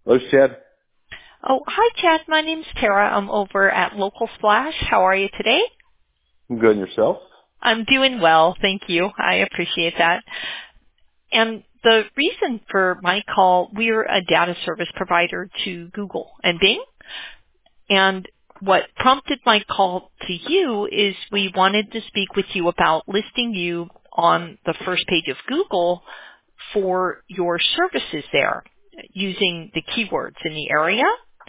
Hello, Chad. Oh, hi, Chad. My name's Tara. I'm over at Local Splash. How are you today? I'm good, and yourself? I'm doing well, thank you. I appreciate that. And the reason for my call, we're a data service provider to Google and Bing. And what prompted my call to you is we wanted to speak with you about listing you on the first page of Google for your services there using the keywords in the area.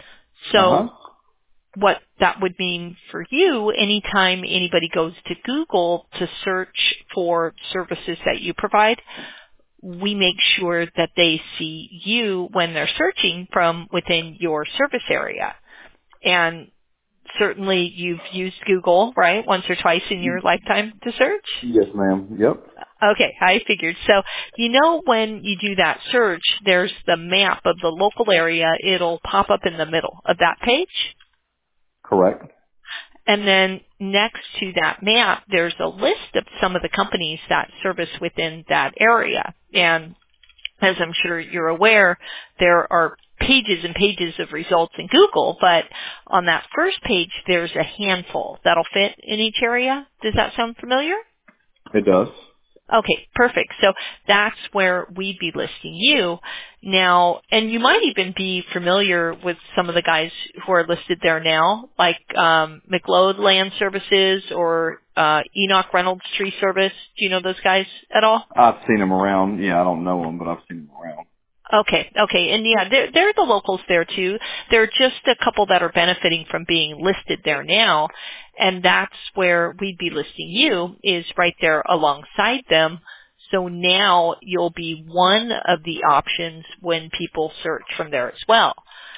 So Uh-huh. what that would mean for you anytime anybody goes to Google to search for services that you provide, we make sure that they see you when they're searching from within your service area. And certainly you've used Google, right, once or twice in your lifetime to search? Yes, ma'am. Yep. Okay, I figured. So, when you do that search, there's the map of the local area. It'll pop up in the middle of that page. Correct. And then next to that map, there's a list of some of the companies that service within that area. And as I'm sure you're aware, there are pages and pages of results in Google, but on that first page, there's a handful that'll fit in each area. Does that sound familiar? It does. Okay, perfect. So that's where we'd be listing you now, and you might even be familiar with some of the guys who are listed there now, like McLeod Land Services or Enoch Reynolds Tree Service. Do you know those guys at all? I've seen them around. Yeah, I don't know them, but I've seen them around. Okay, and yeah, they're the locals there too. There are just a couple that are benefiting from being listed there now, and that's where we'd be listing you, is right there alongside them. So now you'll be one of the options when people search from there as well.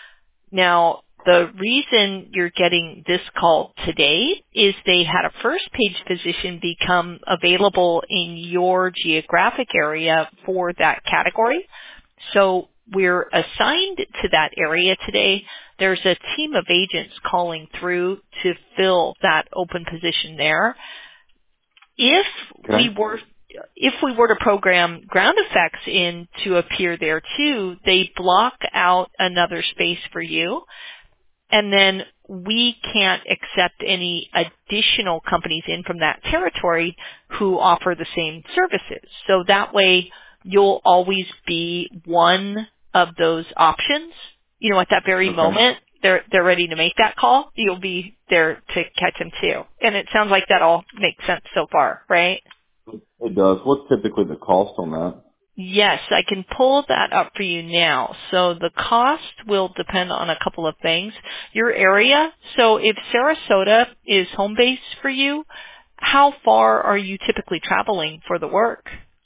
Now, the reason you're getting this call today is they had a first page position become available in your geographic area for that category. So we're assigned to that area today. There's a team of agents calling through to fill that open position there. If we Okay. were to program ground effects in to appear there too, they block out another space for you. And then we can't accept any additional companies in from that territory who offer the same services. So that way you'll always be one of those options. At that very Okay. moment, they're ready to make that call. You'll be there to catch them too. And it sounds like that all makes sense so far, right? It does. What's typically the cost on that? Yes, I can pull that up for you now. So the cost will depend on a couple of things. Your area, so if Sarasota is home base for you, how far are you typically traveling for the work?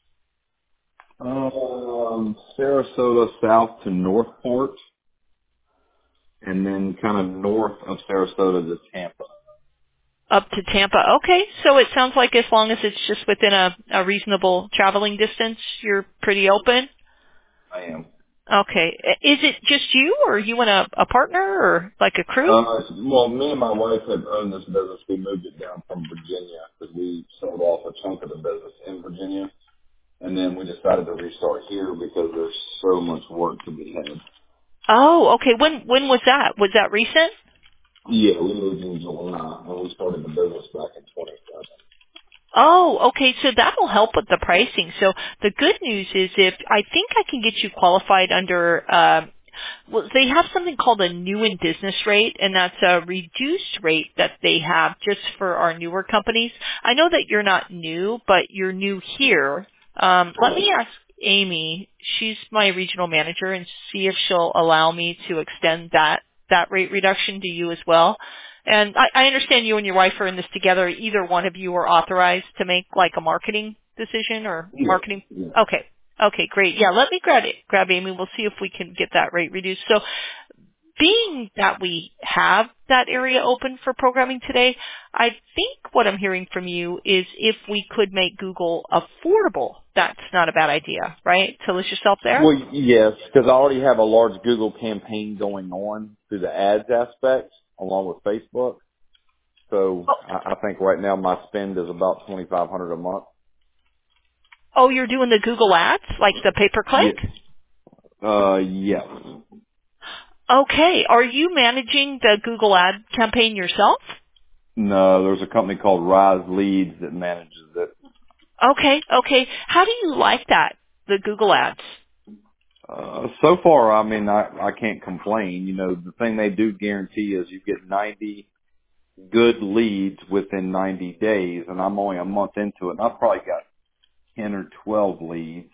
Sarasota south to Northport, and then kind of north of Sarasota to Tampa. Up to Tampa. Okay, so it sounds like as long as it's just within a reasonable traveling distance, you're pretty open? I am. Okay. Is it just you, or you and a partner, or like a crew? Well, me and my wife have owned this business. We moved it down from Virginia because we sold off a chunk of the business in Virginia. And then we decided to restart here because there's so much work to be had. Oh, okay. When was that? Was that recent? Yeah, we moved in July and we started the business back in 2020. Oh, okay. So that'll help with the pricing. So the good news is if I think I can get you qualified under, well, they have something called a new in business rate, and that's a reduced rate that they have just for our newer companies. I know that you're not new, but you're new here. Let me ask Amy. She's my regional manager, and see if she'll allow me to extend that rate reduction to you as well. And I understand you and your wife are in this together. Either one of you are authorized to make like a marketing decision or Yeah, marketing. yeah. Okay. Okay, great. Yeah, let me grab Amy. We'll see if we can get that rate reduced. So being that we have that area open for programming today, I think what I'm hearing from you is if we could make Google affordable, that's not a bad idea, right? To list yourself there? Well, yes, because I already have a large Google campaign going on through the ads aspect along with Facebook. So I think right now my spend is about $2,500 a month. Oh, you're doing the Google ads, like the pay-per-click? Yeah. Yes. Okay. Are you managing the Google ad campaign yourself? No, there's a company called Rise Leads that manages it. Okay. Okay. How do you like that, the Google ads? So far, I mean, I can't complain. You know, the thing they do guarantee is you get 90 good leads within 90 days, and I'm only a month into it, and I've probably got 10 or 12 leads.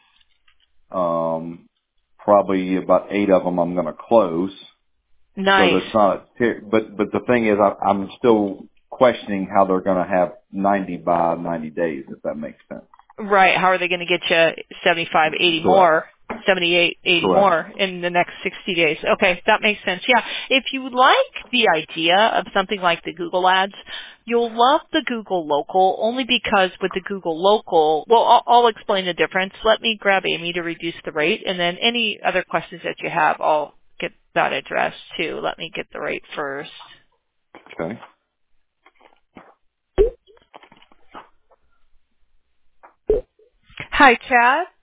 Probably about 8 of them I'm going to close. So Nice. that's not, but the thing is, I'm still questioning how they're going to have 90 by 90 days, if that makes sense. Right. How are they going to get you 75, 80 Correct. more, 78, 80 Correct. more in the next 60 days? Okay, that makes sense. Yeah. If you like the idea of something like the Google ads, you'll love the Google Local only because with the Google Local, well, I'll explain the difference. Let me grab Amy to reduce the rate, and then any other questions that you have, I'll get that addressed too. Let me get the rate first. Okay. Hi, Chad.